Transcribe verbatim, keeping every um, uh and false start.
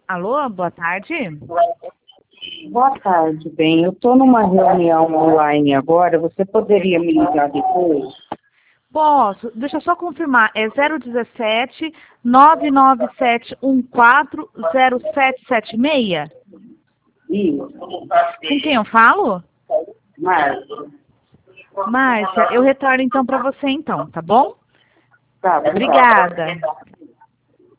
Alô, boa tarde. Boa tarde, bem. Eu estou numa reunião online agora. Você poderia me ligar depois? Posso. Deixa eu só confirmar. É zero dezessete, nove nove sete um quatro, zero sete sete seis? Isso. Com quem eu falo? Márcia. Márcia, eu retorno então para você então, tá bom? Tá, Obrigada.